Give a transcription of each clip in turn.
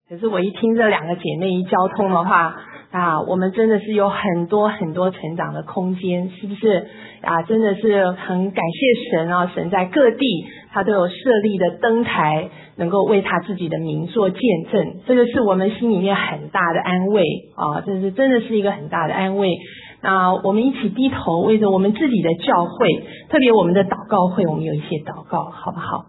可是我一听这两个姐妹一交通的话我们真的是有很多很多成长的空间，是不是真的是很感谢神神在各地他都有设立的灯台，能够为他自己的名做见证，这个是我们心里面很大的安慰这是真的是一个很大的安慰。那我们一起低头为着我们自己的教会，特别我们的祷告会，我们有一些祷告好不好？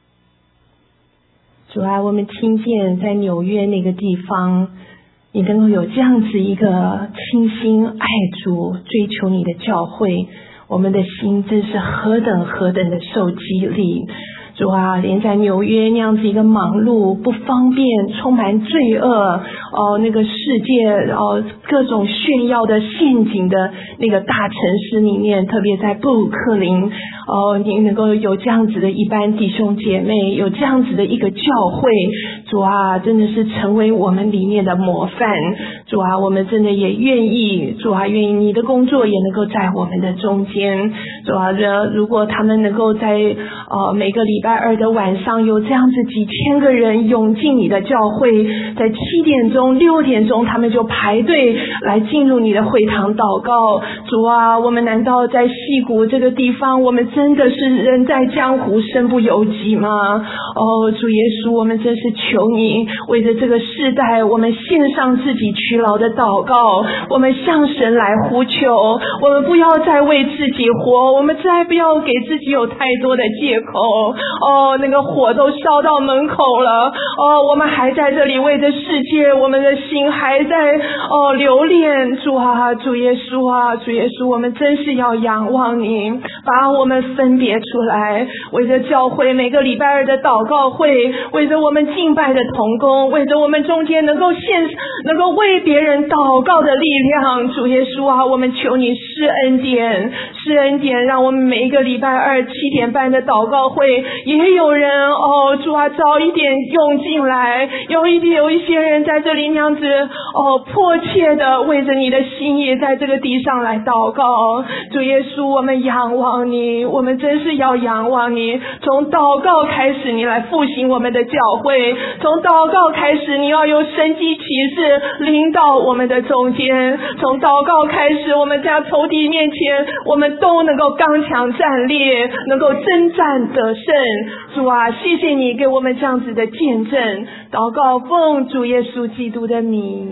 主啊，我们听见在纽约那个地方，你能够有这样子一个倾心爱主追求你的教会，我们的心真是何等何等的受激励。主啊，连在纽约那样子一个忙碌不方便充满罪恶那个世界各种炫耀的陷阱的那个大城市里面，特别在布鲁克林你能够有这样子的一班弟兄姐妹，有这样子的一个教会，主啊，真的是成为我们里面的模范。主啊，我们真的也愿意，主啊，愿意你的工作也能够在我们的中间。主啊，如果他们能够在每个礼拜二的晚上有这样子几千个人涌进你的教会，在7点钟6点钟他们就排队来进入你的会堂祷告。主啊，我们难道在矽谷这个地方，我们真的是人在江湖身不由己吗？主耶稣，我们真是求你为着这个世代，我们献上自己劬劳的祷告，我们向神来呼求，我们不要再为自己活，我们再不要给自己有太多的借口。那个火都烧到门口了，我们还在这里为着世界，我们的心还在留恋。主啊，主耶稣啊，主耶稣，我们真是要仰望你，把我们分别出来，为着教会每个礼拜二的祷告会，为着我们敬拜的同工，为着我们中间能够为别人祷告的力量。主耶稣啊，我们求你施恩典，施恩典，让我们每一个礼拜二7点半的祷告会也有人主啊，早一点涌进来，有一些人在这里那样子迫切的为着你的心意在这个地上来祷告。主耶稣，我们仰望你，我们真是要仰望你。从祷告开始，你来复兴我们的教会；从祷告开始，你要有神迹奇事临到我们的中间；从祷告开始，我们在仇敌面前，我们都能够刚强站立，能够征战得胜。主啊，谢谢你给我们这样子的见证。祷告奉主耶稣基督的名。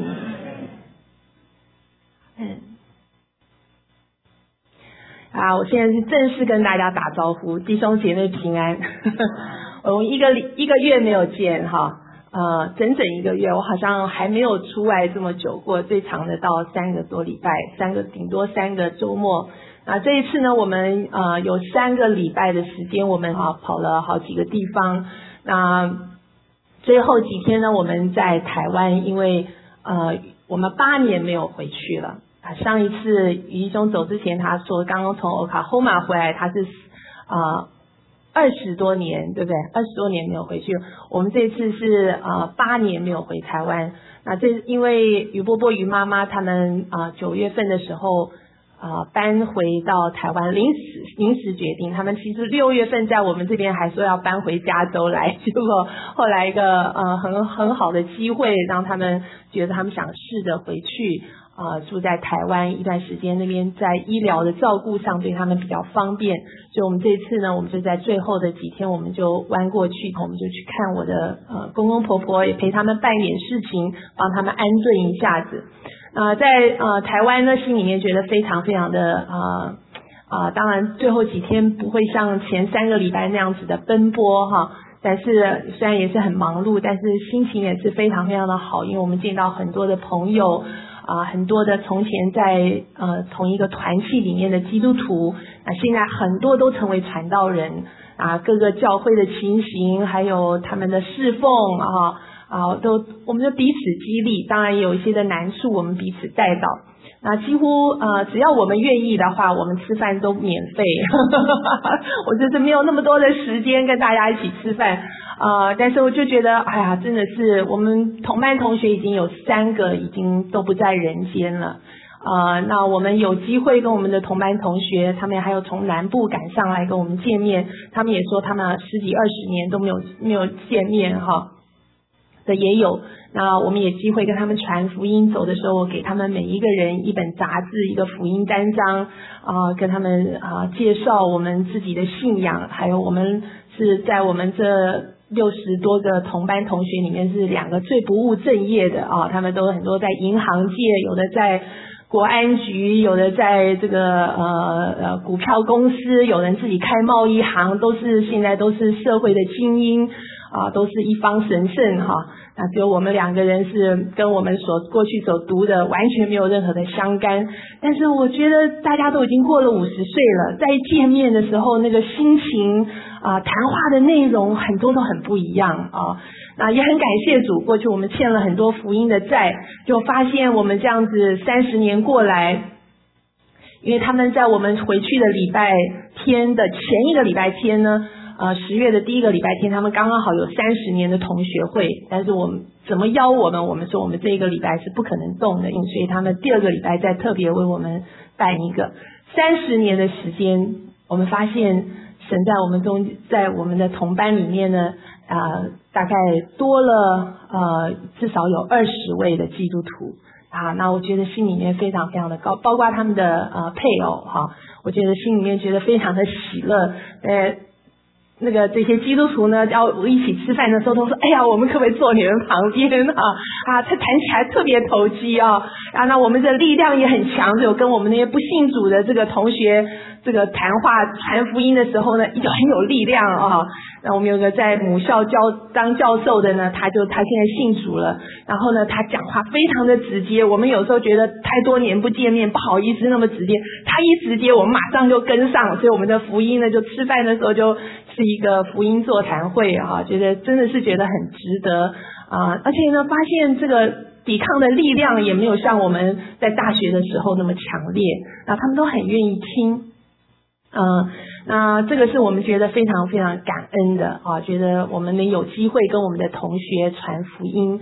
我现在是正式跟大家打招呼，弟兄姐妹平安。我们一个月没有见整整1个月，我好像还没有出外这么久过，最长的到3个多礼拜，顶多3个周末。这一次呢，我们有3个礼拜的时间，我们跑了好几个地方。那最后几天呢，我们在台湾，因为我们8年没有回去了。上一次于一中走之前，他说刚刚从欧卡霍马回来，他是20多年，对不对？20多年没有回去。我们这次是8年没有回台湾。那这因为于伯伯、于妈妈他们9月份的时候搬回到台湾，临时决定，他们其实6月份在我们这边还说要搬回加州来，结果后来一个很好的机会，让他们觉得他们想试着回去住在台湾一段时间，那边在医疗的照顾上对他们比较方便，所以我们这次呢，我们就在最后的几天，我们就弯过去，我们就去看我的公公婆婆，也陪他们办点事情，帮他们安顿一下子。在台湾呢，心里面觉得非常非常的当然最后几天不会像前3个礼拜那样子的奔波但是虽然也是很忙碌，但是心情也是非常非常的好，因为我们见到很多的朋友很多的从前在同一个团契里面的基督徒，现在很多都成为传道人各个教会的情形，还有他们的侍奉我们就彼此激励，当然也有一些的难处，我们彼此带导。几乎只要我们愿意的话，我们吃饭都免费。我就是没有那么多的时间跟大家一起吃饭但是我就觉得真的是我们同班同学已经有3个已经都不在人间了。那我们有机会跟我们的同班同学，他们还有从南部赶上来跟我们见面，他们也说他们10几20年都没有见面的也有。那我们也机会跟他们传福音，走的时候我给他们每一个人一本杂志，一个福音单张跟他们介绍我们自己的信仰，还有我们是在我们这60多个同班同学里面是2个最不务正业的他们都很多在银行界，有的在国安局，有的在这个股票公司，有人自己开贸易行，现在都是社会的精英都是一方神圣那只有我们2个人是跟我们所过去所读的完全没有任何的相干。但是我觉得大家都已经过了50岁了，在见面的时候那个心情谈话的内容很多都很不一样那也很感谢主，过去我们欠了很多福音的债，就发现我们这样子30年过来，因为他们在我们回去的礼拜天的前一个礼拜天呢10月的第一个礼拜天，他们刚刚好有30年的同学会，但是我们怎么邀我们说我们这一个礼拜是不可能动的，所以他们第2个礼拜再特别为我们办一个30年的时间。我们发现神在我们中，在我们的同班里面呢大概多了至少有20位的基督徒那我觉得心里面非常非常的高，包括他们的配偶我觉得心里面觉得非常的喜乐那个这些基督徒呢，要一起吃饭的时候都说：“哎呀，我们可不可以坐你们旁边他谈起来特别投机那我们的力量也很强，就跟我们那些不信主的这个同学这个谈话传福音的时候呢，就很有力量那我们有个在母校当教授的呢，他现在信主了，然后呢，他讲话非常的直接。我们有时候觉得太多年不见面，不好意思那么直接，他一直接，我们马上就跟上，所以我们的福音呢，就吃饭的时候就是一个福音座谈会觉得真的是觉得很值得而且呢，发现这个抵抗的力量也没有像我们在大学的时候那么强烈，他们都很愿意听。那这个是我们觉得非常非常感恩的觉得我们能有机会跟我们的同学传福音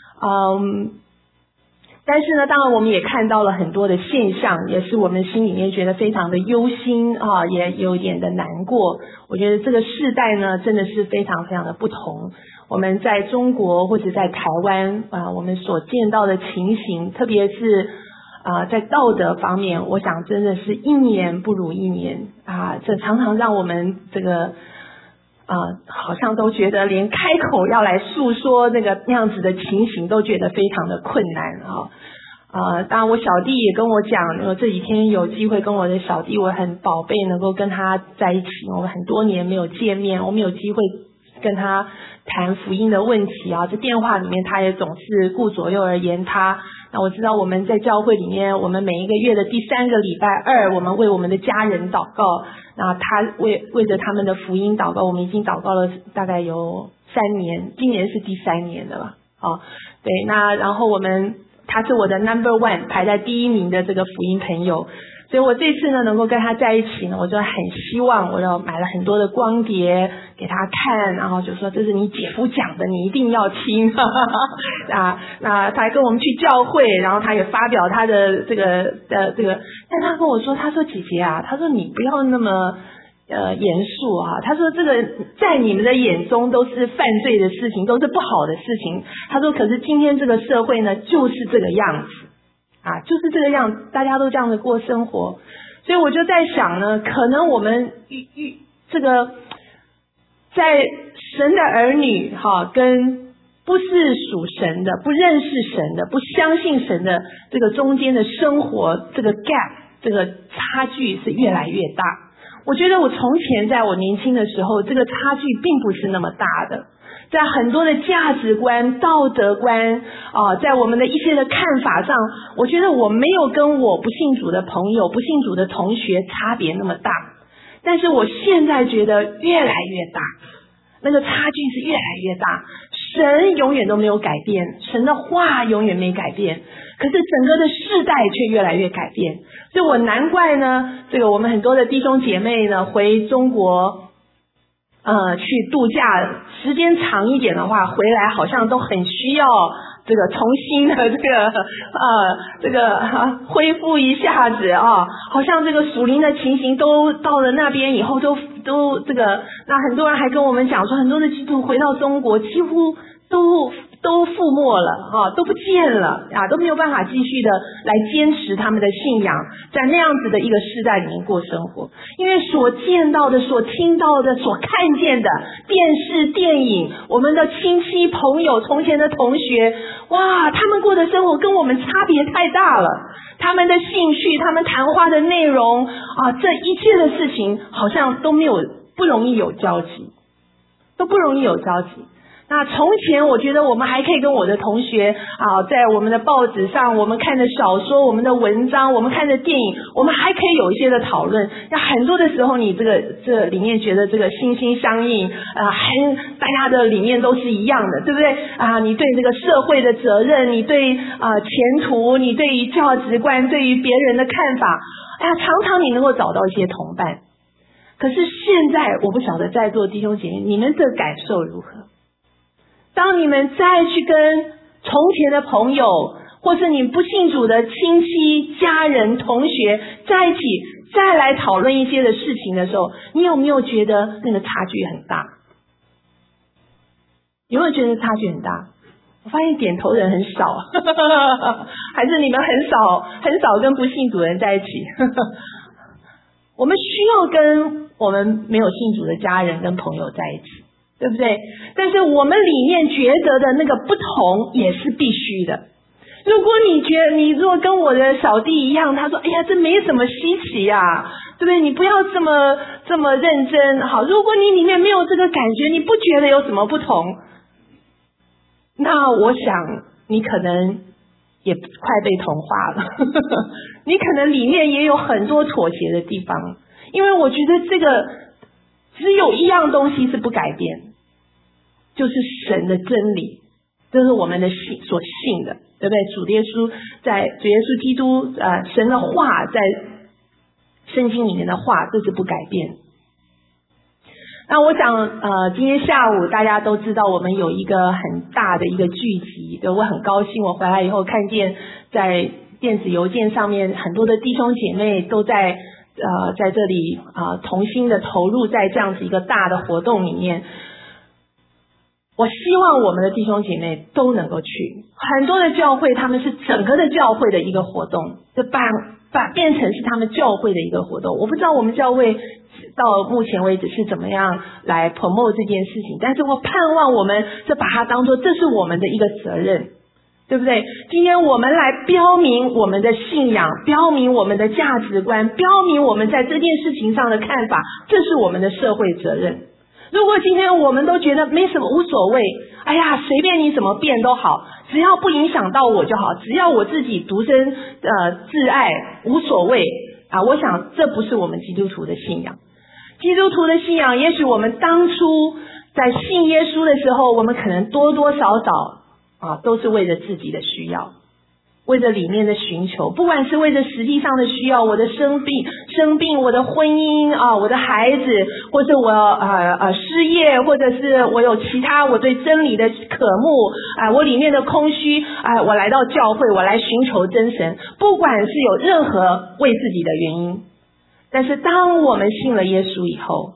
但是呢，当然我们也看到了很多的现象，也是我们心里面觉得非常的忧心也有一点的难过。我觉得这个世代呢，真的是非常非常的不同。我们在中国或者在台湾我们所见到的情形，特别是在道德方面，我想真的是一年不如一年这常常让我们这个好像都觉得连开口要来诉说那样子的情形都觉得非常的困难当然我小弟也跟我讲，这几天有机会跟我的小弟，我很宝贝能够跟他在一起，我们很多年没有见面，我们有机会跟他谈福音的问题这电话里面他也总是顾左右而言他。那我知道我们在教会里面，我们每一个月的第3个礼拜2，我们为我们的家人祷告，那他为着他们的福音祷告，我们已经祷告了大概有3年，今年是第3年的了对，那然后他是我的 No.1 排在第1名的这个福音朋友，所以我这次呢能够跟他在一起呢，我就很希望我要买了很多的光碟给他看，然后就说这是你姐夫讲的，你一定要听那他还跟我们去教会，然后他也发表他的这个但他跟我说，他说姐姐他说你不要那么严肃他说这个在你们的眼中都是犯罪的事情，都是不好的事情，他说可是今天这个社会呢就是这个样子就是这个样子，大家都这样子过生活。所以我就在想呢，可能我们这个在神的儿女跟不是属神的、不认识神的、不相信神的这个中间的生活，这个 gap 这个差距是越来越大。我觉得我从前在我年轻的时候，这个差距并不是那么大的，在很多的价值观、道德观在我们的一些的看法上，我觉得我没有跟我不信主的朋友、不信主的同学差别那么大。但是我现在觉得越来越大，那个差距是越来越大。神永远都没有改变，神的话永远没改变，可是整个的世代却越来越改变。所以我难怪呢，这个我们很多的弟兄姐妹呢回中国去度假，时间长一点的话，回来好像都很需要这个重新的这个恢复一下子好像这个属灵的情形都到了那边以后都这个，那很多人还跟我们讲说，很多的基督徒回到中国几乎都都覆没了都不见了都没有办法继续的来坚持他们的信仰，在那样子的一个世代里面过生活。因为所见到的、所听到的、所看见的电视、电影，我们的亲戚朋友、从前的同学，哇，他们过的生活跟我们差别太大了。他们的兴趣、他们谈话的内容这一切的事情好像都不容易有交集，都不容易有交集。那从前我觉得我们还可以跟我的同学在我们的报纸上，我们看的小说、我们的文章、我们看的电影，我们还可以有一些的讨论。那很多的时候你这里面觉得这个心心相印大家的理念都是一样的，对不对你对这个社会的责任，你对前途，你对于价值观，对于别人的看法常常你能够找到一些同伴。可是现在我不晓得在座弟兄姐妹你们的感受如何。当你们再去跟从前的朋友，或是你不信主的亲戚、家人、同学在一起，再来讨论一些的事情的时候，你有没有觉得那个差距很大？有没有觉得差距很大？我发现点头人很少还是你们很少跟不信主的人在一起我们需要跟我们没有信主的家人跟朋友在一起，对不对？但是我们里面觉得的那个不同也是必须的。如果你觉得你如果跟我的小弟一样，他说哎呀这没什么稀奇对不对？你不要这么认真好，如果你里面没有这个感觉，你不觉得有什么不同，那我想你可能也快被同化了你可能里面也有很多妥协的地方。因为我觉得这个只有一样东西是不改变，就是神的真理，这是我们的所信的，对不对？主耶稣基督神的话，在圣经里面的话，这是不改变。那我想今天下午大家都知道我们有一个很大的一个聚集，对，我很高兴我回来以后看见在电子邮件上面很多的弟兄姐妹都在这里同心的投入在这样子一个大的活动里面。我希望我们的弟兄姐妹都能够去。很多的教会他们是整个的教会的一个活动，就变成是他们教会的一个活动。我不知道我们教会到目前为止是怎么样来 promote 这件事情，但是我盼望我们就把它当作这是我们的一个责任，对不对？今天我们来标明我们的信仰，标明我们的价值观，标明我们在这件事情上的看法，这是我们的社会责任。如果今天我们都觉得没什么无所谓，哎呀随便你怎么变都好，只要不影响到我就好，只要我自己独身自爱无所谓我想这不是我们基督徒的信仰。基督徒的信仰，也许我们当初在信耶稣的时候，我们可能多多少少都是为了自己的需要，为了里面的寻求，不管是为了实际上的需要，我的生病，我的婚姻我的孩子，或者我失业，或者是我有其他我对真理的渴慕我里面的空虚我来到教会，我来寻求真神，不管是有任何为自己的原因。但是当我们信了耶稣以后，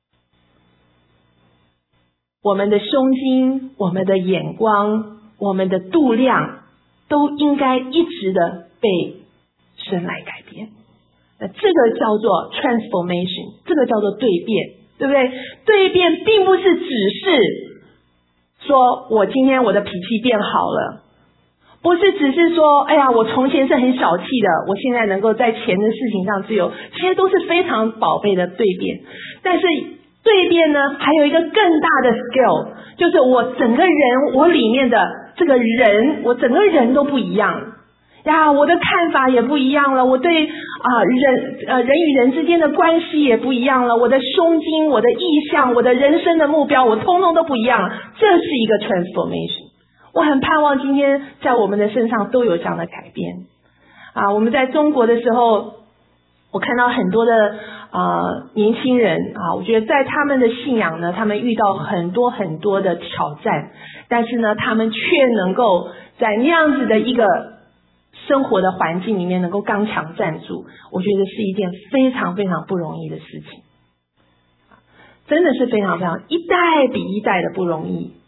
我们的胸襟，我们的眼光，我们的度量都应该一直的被神来改变。那这个叫做 transformation， 这个叫做蜕变，对不对？蜕变并不是只是说我今天我的脾气变好了，不是只是说哎呀我从前是很小气的，我现在能够在钱的事情上自由，其实都是非常宝贝的蜕变。但是蜕变呢还有一个更大的 scale， 就是我整个人，我里面的这个人，我整个人都不一样呀，我的看法也不一样了，我对人与人之间的关系也不一样了，我的胸襟，我的意向，我的人生的目标，我通通都不一样了。这是一个 transformation。 我很盼望今天在我们的身上都有这样的改变我们在中国的时候，我看到很多的年轻人我觉得在他们的信仰呢，他们遇到很多很多的挑战，但是呢他们却能够在那样子的一个生活的环境里面能够刚强站住，我觉得是一件非常非常不容易的事情，真的是非常非常一代比一代的不容易。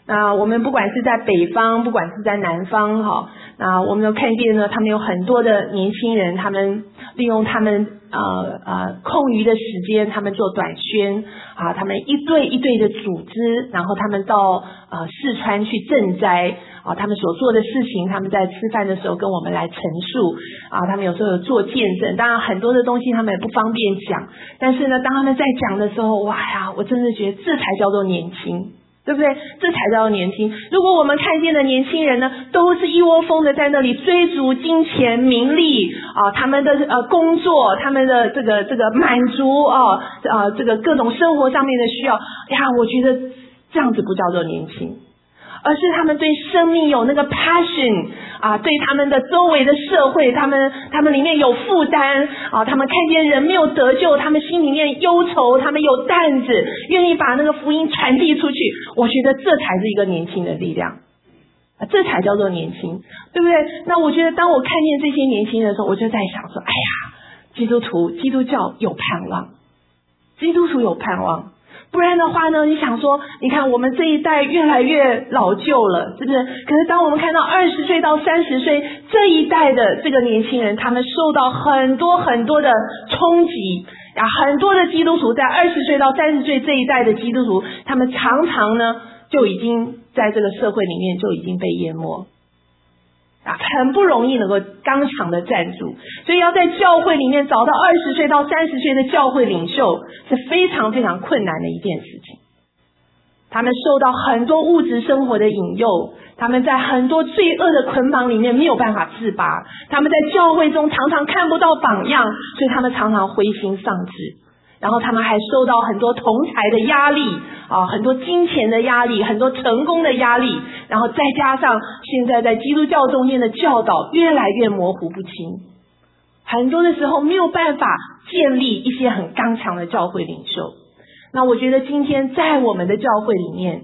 我们不管是在北方，不管是在南方，我们都看见呢，他们有很多的年轻人，他们利用他们空余的时间，他们做短宣他们一队一队的组织，然后他们到四川去赈灾他们所做的事情，他们在吃饭的时候跟我们来陈述他们有时候有做见证，当然很多的东西他们也不方便讲，但是呢，当他们在讲的时候，哇呀，我真的觉得这才叫做年轻，对不对？这才叫做年轻。如果我们看见的年轻人呢，都是一窝蜂的在那里追逐金钱名利他们的工作，他们的这个满足这个各种生活上面的需要我觉得这样子不叫做年轻，而是他们对生命有那个 passion对他们的周围的社会，他们里面有负担他们看见人没有得救，他们心里面忧愁，他们有担子，愿意把那个福音传递出去。我觉得这才是一个年轻的力量这才叫做年轻，对不对？那我觉得当我看见这些年轻人的时候，我就在想说，哎呀，基督教有盼望，基督徒有盼望。不然的话呢，你想说，你看我们这一代越来越老旧了，是不是？可是当我们看到20岁到30岁这一代的这个年轻人，他们受到很多很多的冲击很多的基督徒在20岁到30岁这一代的基督徒，他们常常呢就已经在这个社会里面就已经被淹没很不容易能够刚强的站住，所以要在教会里面找到20岁到30岁的教会领袖是非常非常困难的一件事情。他们受到很多物质生活的引诱，他们在很多罪恶的捆绑里面没有办法自拔，他们在教会中常常看不到榜样，所以他们常常灰心丧志，然后他们还受到很多同侪的压力很多金钱的压力，很多成功的压力，然后再加上现在在基督教中间的教导越来越模糊不清，很多的时候没有办法建立一些很刚强的教会领袖。那我觉得今天在我们的教会里面，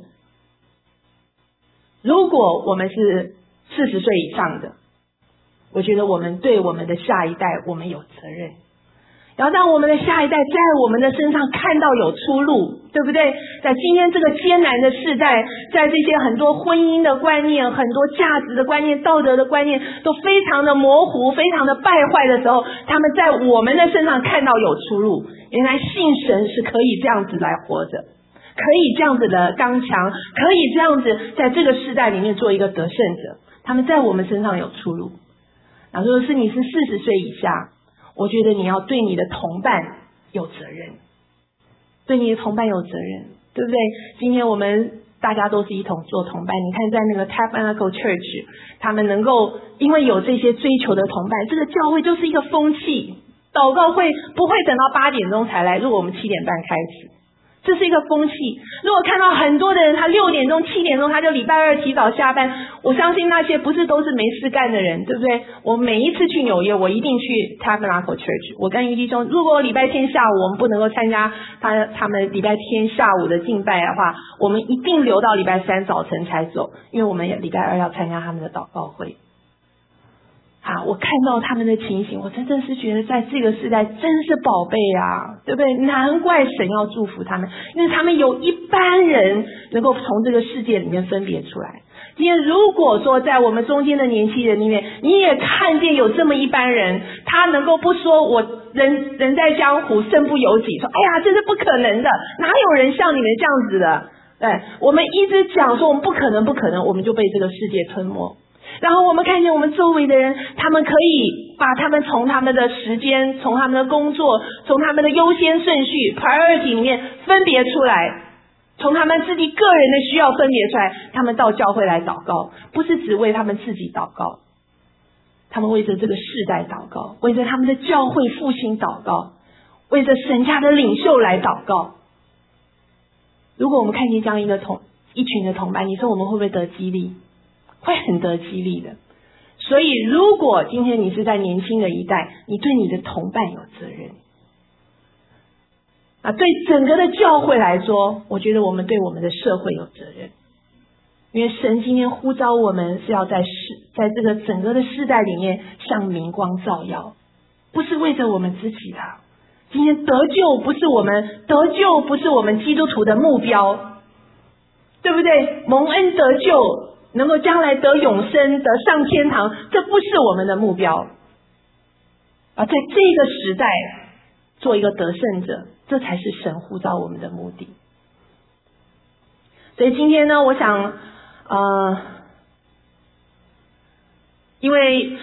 如果我们是40岁以上的，我觉得我们对我们的下一代我们有责任，要让我们的下一代在我们的身上看到有出路，对不对？在今天这个艰难的世代，在这些很多婚姻的观念，很多价值的观念，道德的观念都非常的模糊，非常的败坏的时候，他们在我们的身上看到有出路，原来信神是可以这样子来活着，可以这样子的刚强，可以这样子在这个世代里面做一个得胜者，他们在我们身上有出路。如果是你是40岁以下，我觉得你要对你的同伴有责任，对你的同伴有责任，对不对？今天我们大家都是一同做同伴，你看在那个 Tabernacle Church， 他们能够因为有这些追求的同伴，这个教会就是一个风气，祷告会不会等到8点钟才来，如果我们7点半开始，这是一个风气。如果看到很多的人他6点钟7点钟他就礼拜二提早下班，我相信那些不是都是没事干的人，对不对？我每一次去纽约我一定去 Tabernacle Church， 我跟于弟兄，如果礼拜天下午我们不能够参加他们礼拜天下午的敬拜的话，我们一定留到礼拜3早晨才走，因为我们礼拜二要参加他们的祷告会我看到他们的情形，我真的是觉得在这个时代真是宝贝对不对？难怪神要祝福他们，因为他们有一般人能够从这个世界里面分别出来。今天如果说在我们中间的年轻人里面，你也看见有这么一般人，他能够不说我人在江湖身不由己，说哎呀这是不可能的，哪有人像你们这样子的，对，我们一直讲说我们不可能，我们就被这个世界吞没。然后我们看见我们周围的人，他们可以把他们从他们的时间，从他们的工作，从他们的优先顺序 priority 里面分别出来，从他们自己个人的需要分别出来，他们到教会来祷告，不是只为他们自己祷告，他们为着这个世代祷告，为着他们的教会复兴祷告，为着神家的领袖来祷告。如果我们看见这样一群的同伴，你说我们会不会得激励？会很得激励的。所以如果今天你是在年轻的一代，你对你的同伴有责任对整个的教会来说，我觉得我们对我们的社会有责任，因为神今天呼召我们是要在这个整个的世代里面向明光照耀，不是为着我们自己的。今天得救不是我们基督徒的目标， 对不对？蒙恩得救，能够将来得永生，得上天堂，这不是我们的目标。在这个时代做一个得胜者，这才是神呼召我们的目的。所以今天呢，我想因为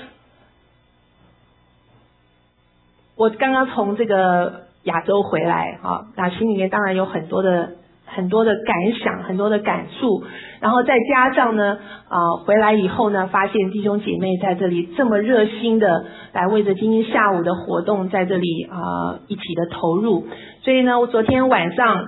我刚刚从这个亚洲回来那心里面当然有很多的感想，很多的感触，然后再加上呢回来以后呢，发现弟兄姐妹在这里这么热心的来为着今天下午的活动在这里一起的投入，所以呢，我昨天晚上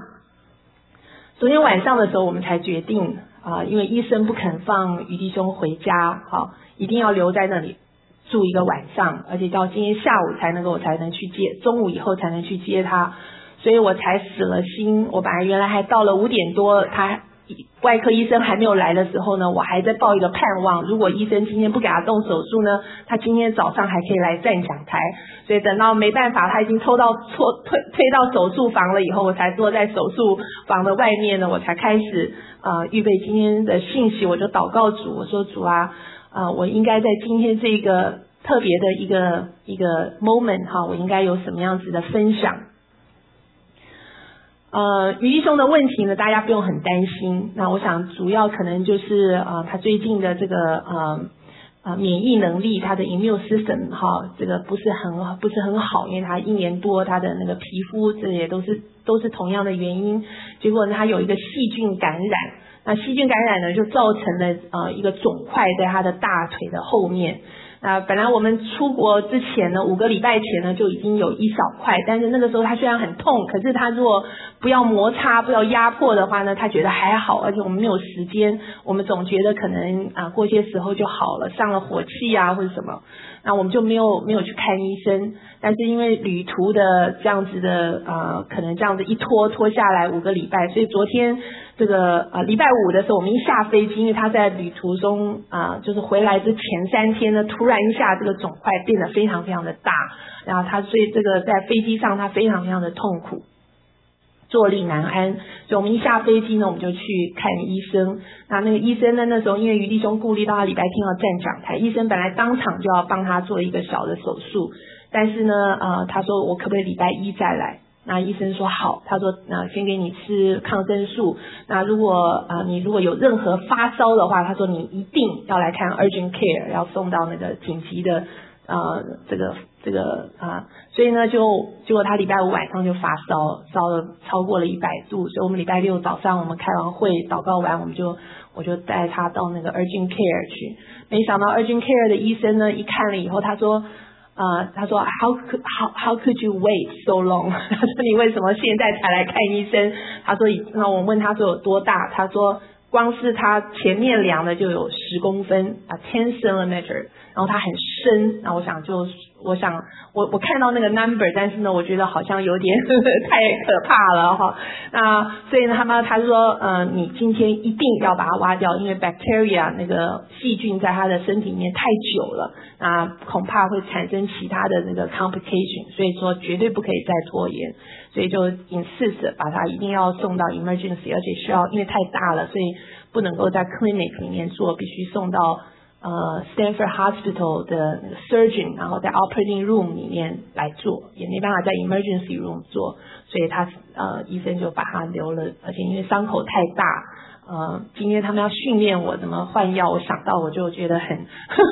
的时候我们才决定因为医生不肯放于弟兄回家一定要留在那里住一个晚上，而且到今天下午我才能去接，中午以后才能去接他，所以我才死了心。我本来原来还到了5点多，外科医生还没有来的时候呢，我还在抱一个盼望，如果医生今天不给他动手术呢，他今天早上还可以来站讲台。所以等到没办法，他已经推到手术房了以后，我才坐在手术房的外面呢，我才开始预备今天的信息。我就祷告主，我说主啊，我应该在今天这个特别的一个 moment 我应该有什么样子的分享。于弟兄的问题呢，大家不用很担心。那我想主要可能就是他最近的这个免疫能力，他的 immune system 这个不是很好，因为他1年多他的那个皮肤这也都是同样的原因，结果呢他有一个细菌感染，那细菌感染呢就造成了一个肿块在他的大腿的后面。本来我们出国之前呢，5个礼拜前呢就已经有一小块，但是那个时候他虽然很痛，可是他如果不要摩擦不要压迫的话呢，他觉得还好，而且我们没有时间，我们总觉得可能过些时候就好了，上了火气或者什么，那我们就没有去看医生。但是因为旅途的这样子的可能这样子一拖下来5个礼拜，所以昨天这个礼拜5的时候，我们一下飞机，因为他在旅途中就是回来之前3天呢，突然一下这个肿块变得非常非常的大，然后所以这个在飞机上他非常非常的痛苦，坐立难安。所以我们一下飞机呢，我们就去看医生。那个医生呢，那时候因为于弟兄顾虑到他礼拜天要站讲台，医生本来当场就要帮他做一个小的手术，但是呢他说我可不可以礼拜1再来？那医生说好，他说先给你吃抗生素，那你如果有任何发烧的话，他说你一定要来看 urgent care， 要送到那个紧急的所以呢结果他礼拜5晚上就发烧了超过了100度，所以我们礼拜6早上我们开完会祷告完，我就带他到那个 urgent care 去。没想到 urgent care 的医生呢一看了以后，他说 how could you wait so long 他说你为什么现在才来看医生？他说那我问他说有多大，他说光是他前面量的就有10公分10 centimeter， 然后他很深。那我看到那个 number， 但是呢我觉得好像有点太可怕了那所以呢他说你今天一定要把它挖掉，因为 bacteria 那个细菌在他的身体里面太久了，那恐怕会产生其他的那个 complication， 所以说绝对不可以再拖延，所以就 insist 把它一定要送到 emergency， 而且需要因为太大了，所以不能够在 clinic 里面做，必须送到Stanford Hospital 的那个 surgeon， 然后在 operating room 里面来做，也没办法在 emergency room 做，所以医生就把它留了，而且因为伤口太大，今天他们要训练我怎么换药，我想到我就觉得很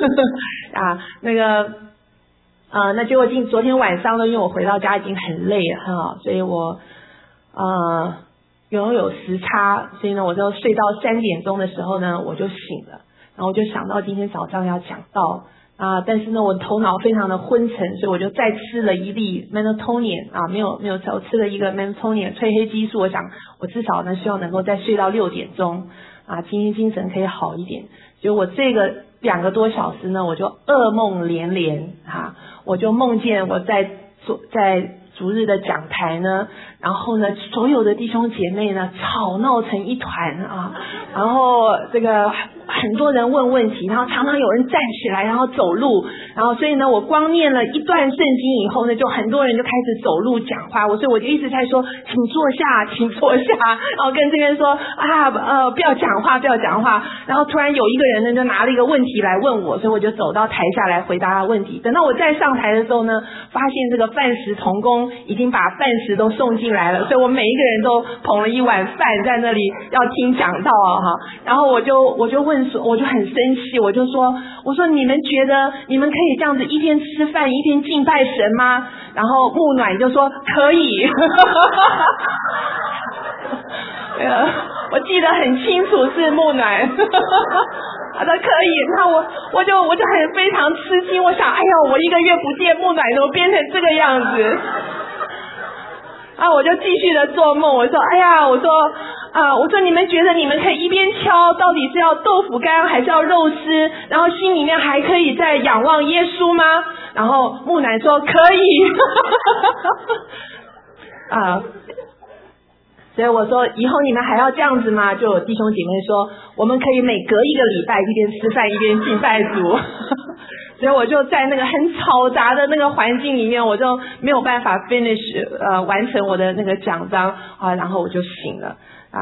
那结果昨天晚上呢，因为我回到家已经很累了所以我有时差，所以呢我就睡到3点钟的时候呢我就醒了，然后我就想到今天早上要讲道但是呢我头脑非常的昏沉，所以我就再吃了一粒 melatonin 没有我吃了一个 melatonin 褪黑激素，我想我至少呢希望能够再睡到6点钟今天精神可以好一点。结果我这个2个多小时呢，我就噩梦连连我就梦见我在主日的讲台呢，然后呢，所有的弟兄姐妹呢吵闹成一团啊，然后这个很多人问问题，然后常常有人站起来然后走路，然后所以呢，我光念了一段圣经以后呢，就很多人就开始走路讲话，所以我就一直在说，请坐下，请坐下，然后跟这边说不要讲话，不要讲话，然后突然有一个人呢就拿了一个问题来问我，所以我就走到台下来回答他问题。等到我再上台的时候呢，发现这个饭食同工已经把饭食都送进来了，所以我每一个人都捧了一碗饭在那里要听讲道然后我就问说，我就很生气，我说你们觉得你们可以这样子一边吃饭一边敬拜神吗？然后木暖就说可以我记得很清楚是木暖他说可以，那我就很非常吃惊，我想我一个月不见木暖怎么变成这个样子我就继续的做梦，我说我说你们觉得你们可以一边敲到底是要豆腐干还是要肉丝，然后心里面还可以再仰望耶稣吗？然后木乃说可以所以我说以后你们还要这样子吗？就有弟兄姐妹说我们可以每隔一个礼拜一边吃饭一边敬拜主所以我就在那个很嘈杂的那个环境里面，我就没有办法 finish 完成我的那个讲章然后我就醒了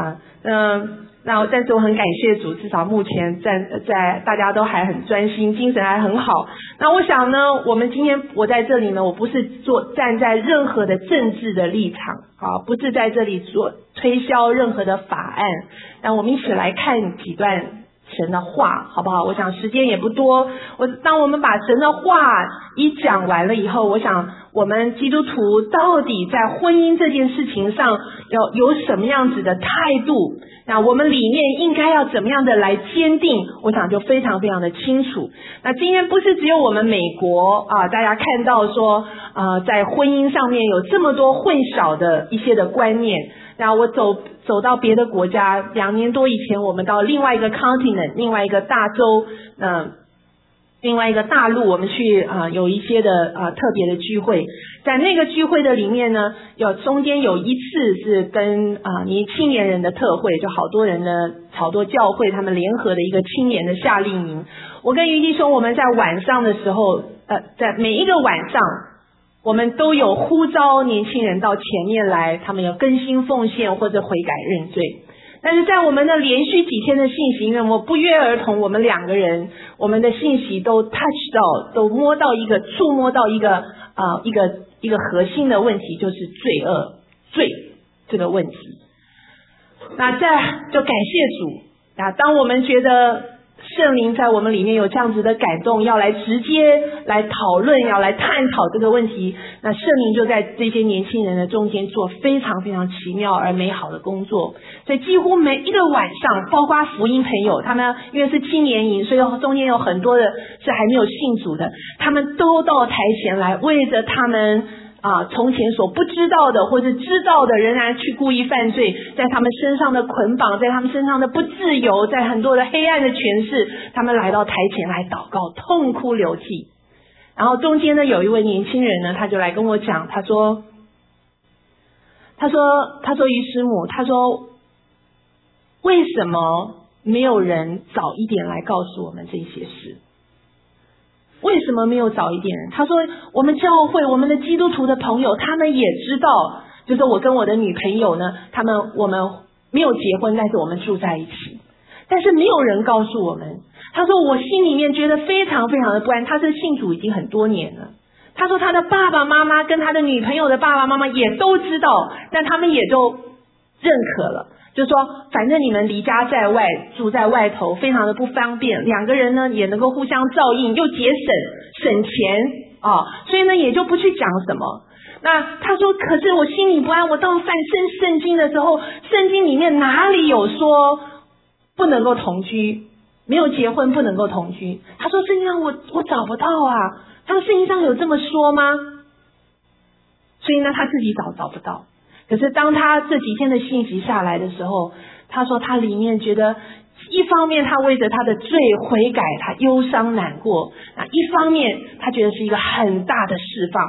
但是我很感谢主，至少目前在大家都还很专心，精神还很好。那我想呢，我们今天我在这里呢，我不是站在任何的政治的立场不是在这里推销任何的法案，那我们一起来看几段神的话好不好？我想时间也不多，当我们把神的话一讲完了以后，我想我们基督徒到底在婚姻这件事情上有什么样子的态度，那我们里面应该要怎么样的来坚定，我想就非常非常的清楚。那今天不是只有我们美国大家看到说在婚姻上面有这么多混淆的一些的观念，然后我走到别的国家，2年多以前我们到另外一个 continent 另外一个大洲另外一个大陆，我们去有一些的特别的聚会，在那个聚会的里面呢，中间有一次是跟年青年人的特会，就好多教会他们联合的一个青年的夏令营。我跟于弟兄我们在晚上的时候在每一个晚上我们都有呼召年轻人到前面来，他们有更新奉献或者悔改认罪。但是在我们的连续几天的信息里面，我不约而同，我们2个人我们的信息都 touch 到，都触摸到一个核心的问题，就是罪这个问题。那就感谢主当我们觉得圣灵在我们里面有这样子的感动，要来直接来讨论，要来探讨这个问题，那圣灵就在这些年轻人的中间做非常非常奇妙而美好的工作。所以几乎每一个晚上，包括福音朋友，他们因为是青年营，所以中间有很多的是还没有信主的，他们都到台前来，为着他们从前所不知道的或者知道的仍然去故意犯罪，在他们身上的捆绑，在他们身上的不自由，在很多的黑暗的权势，他们来到台前来祷告，痛哭流涕。然后中间呢有一位年轻人呢，他就来跟我讲，他说于师母，他说为什么没有人早一点来告诉我们这些事？为什么没有早一点？他说我们教会我们的基督徒的朋友他们也知道，就是我跟我的女朋友呢，我们没有结婚，但是我们住在一起，但是没有人告诉我们。他说我心里面觉得非常非常的不安，他是信主已经很多年了。他说他的爸爸妈妈跟他的女朋友的爸爸妈妈也都知道，但他们也都认可了，就说反正你们离家在外，住在外头非常的不方便，2个人呢也能够互相照应，又节省钱所以呢也就不去讲什么。那他说可是我心里不安，我到翻圣经的时候，圣经里面哪里有说不能够同居，没有结婚不能够同居？他说圣经上我找不到他说圣经上有这么说吗？所以呢他自己找不到。可是当他这几天的信息下来的时候，他说他里面觉得一方面他为着他的罪悔改，他忧伤难过，那一方面他觉得是一个很大的释放。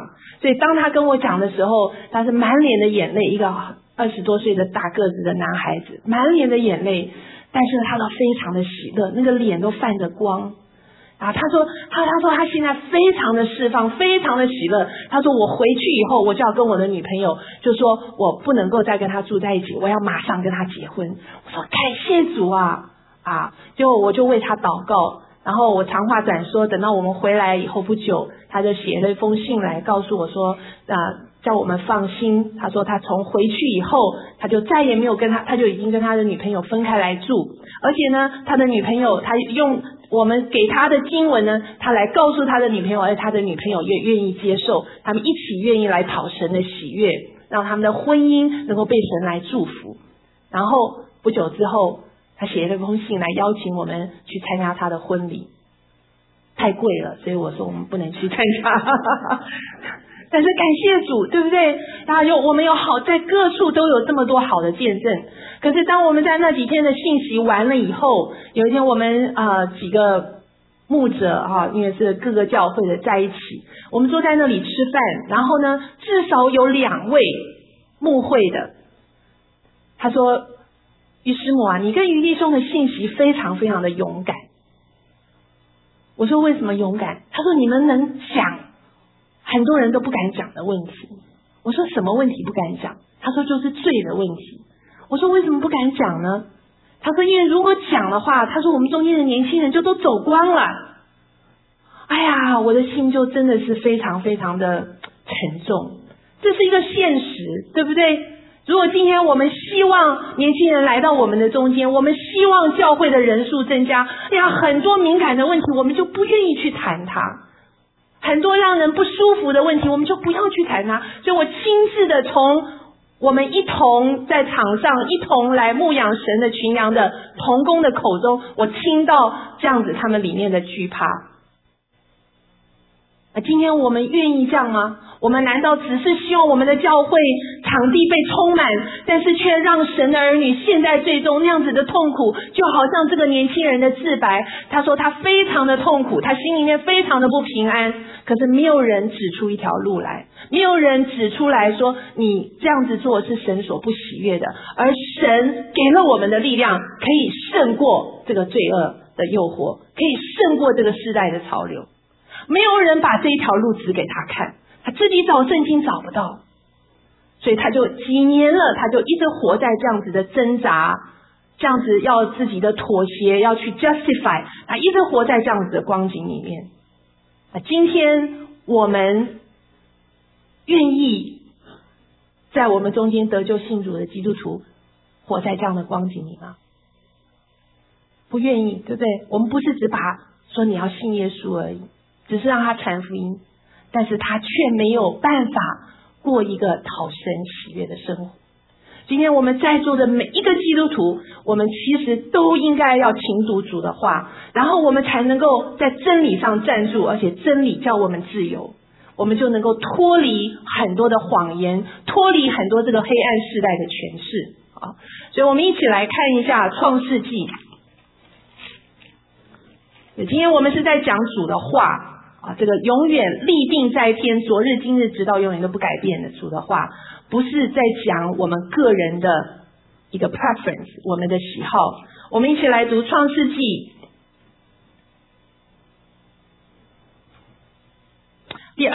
所以当他跟我讲的时候，他是满脸的眼泪，一个20多岁的大个子的男孩子，满脸的眼泪，但是他都非常的喜乐，那个脸都泛着光。他说他现在非常的释放，非常的喜乐。他说我回去以后，我就要跟我的女朋友就说我不能够再跟他住在一起，我要马上跟他结婚。我说感谢主啊！结果我就为他祷告，然后我长话短说，等到我们回来以后不久，他就写了一封信来告诉我说叫我们放心。他说他从回去以后，他就再也没有他就已经跟他的女朋友分开来住，而且呢，他的女朋友他用我们给他的经文呢，他来告诉他的女朋友，而他的女朋友也愿意接受，他们一起愿意来讨神的喜悦，让他们的婚姻能够被神来祝福。然后不久之后，他写了一封信来邀请我们去参加他的婚礼，太贵了，所以我说我们不能去参加。但是感谢主，对不对？然后我们有在各处都有这么多好的见证。可是当我们在那几天的信息完了以后，有一天我们几个牧者因为是各个教会的在一起，我们坐在那里吃饭，然后呢，至少有2位牧会的，他说于师母你跟于弟兄的信息非常非常的勇敢。我说为什么勇敢？他说你们能讲很多人都不敢讲的问题。我说什么问题不敢讲？他说就是罪的问题。我说为什么不敢讲呢？他说因为如果讲的话，他说我们中间的年轻人就都走光了。哎呀，我的心就真的是非常非常的沉重。这是一个现实，对不对？如果今天我们希望年轻人来到我们的中间，我们希望教会的人数增加，很多敏感的问题我们就不愿意去谈它，很多让人不舒服的问题我们就不要去谈它。所以我亲自的从我们一同在场上一同来牧养神的群羊的同工的口中，我听到这样子他们里面的惧怕。今天我们愿意这样吗？我们难道只是希望我们的教会场地被充满，但是却让神的儿女现在最终那样子的痛苦？就好像这个年轻人的自白，他说他非常的痛苦，他心里面非常的不平安，可是没有人指出一条路来，没有人指出来说你这样子做是神所不喜悦的，而神给了我们的力量，可以胜过这个罪恶的诱惑，可以胜过这个世代的潮流。没有人把这一条路指给他看，他自己找圣经找不到，所以他就几年了，他就一直活在这样子的挣扎，这样子要自己的妥协，要去 justify， 他一直活在这样子的光景里面。今天我们愿意在我们中间得救信主的基督徒活在这样的光景里吗？不愿意，对不对？我们不是只把说你要信耶稣而已，只是让他传福音，但是他却没有办法过一个讨神喜悦的生活。今天我们在座的每一个基督徒，我们其实都应该要勤读主的话，然后我们才能够在真理上站住，而且真理叫我们自由，我们就能够脱离很多的谎言，脱离很多这个黑暗世代的权势。所以我们一起来看一下创世纪。今天我们是在讲主的话这个永远立定在天，昨日今日直到永远都不改变的主的话，不是在讲我们个人的一个 preference， 我们的喜好。我们一起来读创世纪第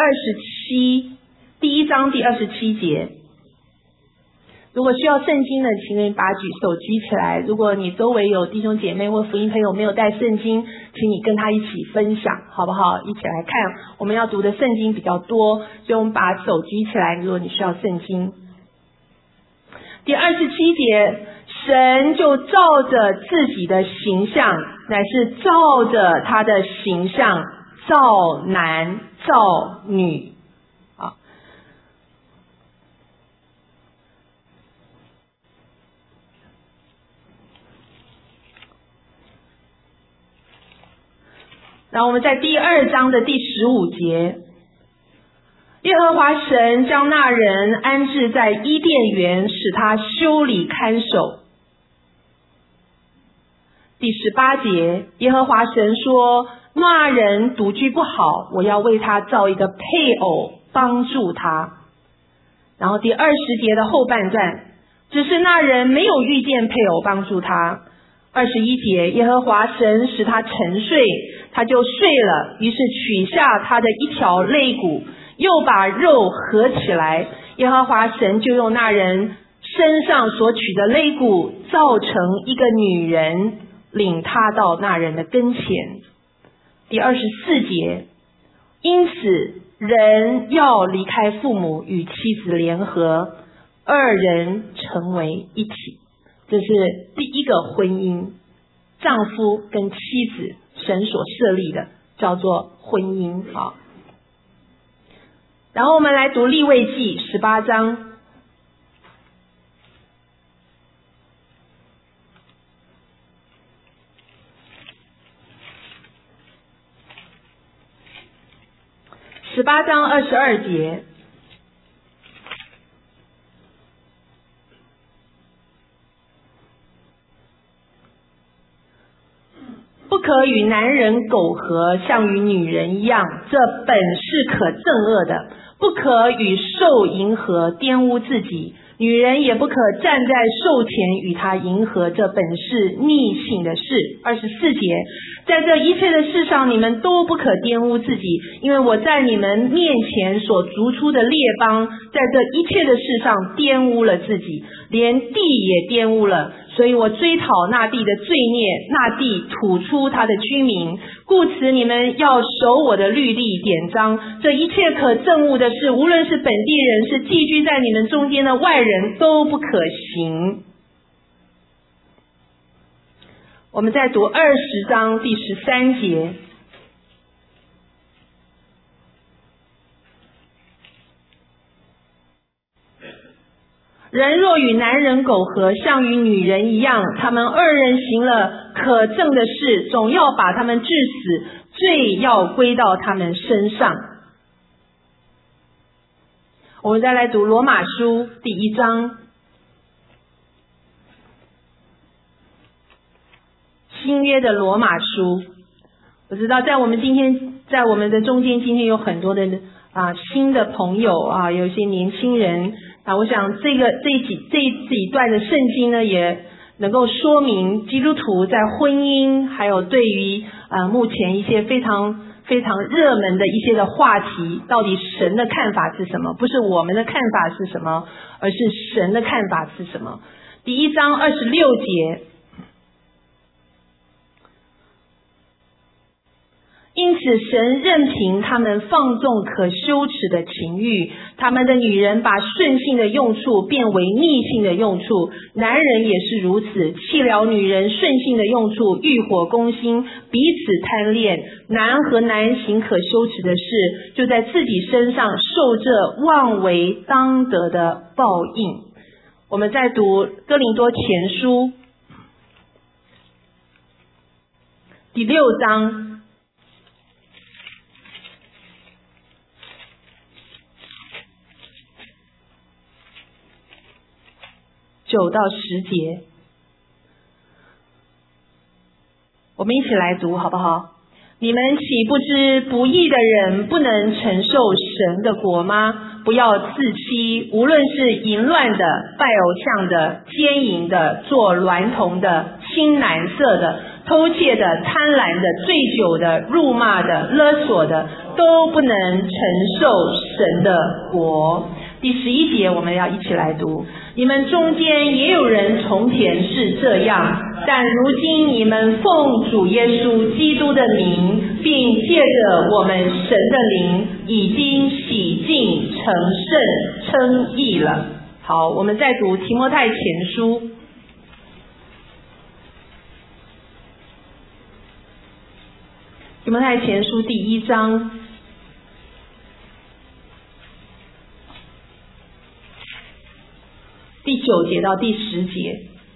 1章第27节。如果需要圣经的，请你把手举起来。如果你周围有弟兄姐妹或福音朋友没有带圣经，请你跟他一起分享，好不好？一起来看，我们要读的圣经比较多，所以我们把手举起来。如果你需要圣经，第27节，神就照着自己的形象，乃是照着他的形象造男造女。然后我们在第2章的第15节，耶和华神将那人安置在伊甸园，使他修理看守。第18节，耶和华神说，那人独居不好，我要为他造一个配偶， 帮助他。然后第20节的后半段，只是那人没有遇见配偶帮助他。21节，耶和华神使他沉睡，他就睡了，于是取下他的一条肋骨，又把肉合起来，耶和华神就用那人身上所取的肋骨造成一个女人，领他到那人的跟前。第24节，因此人要离开父母，与妻子联合，二人成为一体。这是第一个婚姻，丈夫跟妻子神所设立的，叫做婚姻。好，然后我们来读利未记18章。18章22节，不可与男人苟合，像与女人一样，这本是可憎恶的。不可与兽迎合，玷污自己。女人也不可站在兽前与他迎合，这本是逆性的事。24节，在这一切的事上，你们都不可玷污自己，因为我在你们面前所逐出的列邦，在这一切的事上玷污了自己，连地也玷污了。所以我追讨那地的罪孽，那地吐出他的居民。故此你们要守我的律例典章，这一切可憎恶的事，无论是本地人，是寄居在你们中间的外人，都不可行。我们再读20章第13节。人若与男人苟合，像与女人一样，他们二人行了可憎的事，总要把他们治死，罪要归到他们身上。我们再来读罗马书第1章，新约的罗马书。我知道在我们的中间，今天有很多的新的朋友有一些年轻人我想这一段的圣经呢，也能够说明基督徒在婚姻，还有对于目前一些非常非常热门的一些的话题，到底神的看法是什么？不是我们的看法是什么，而是神的看法是什么？第1章26节。因此神任凭他们放纵可羞耻的情欲，他们的女人把顺性的用处变为逆性的用处，男人也是如此，弃了女人顺性的用处，欲火攻心，彼此贪恋，男和男行可羞耻的事，就在自己身上受这妄为当得的报应。我们再读哥林多前书第6章9到10节，我们一起来读好不好？你们岂不知不义的人不能承受神的国吗？不要自欺，无论是淫乱的、拜偶像的、奸淫的、做娈童的、亲男色的、偷窃的、贪婪的、醉酒的、辱骂的、勒索的，都不能承受神的国。第11节我们要一起来读。你们中间也有人从前是这样，但如今你们奉主耶稣基督的名，并借着我们神的灵，已经洗净成圣称义了。好，我们再读提摩太前书提摩太前书第1章第9节到第10节，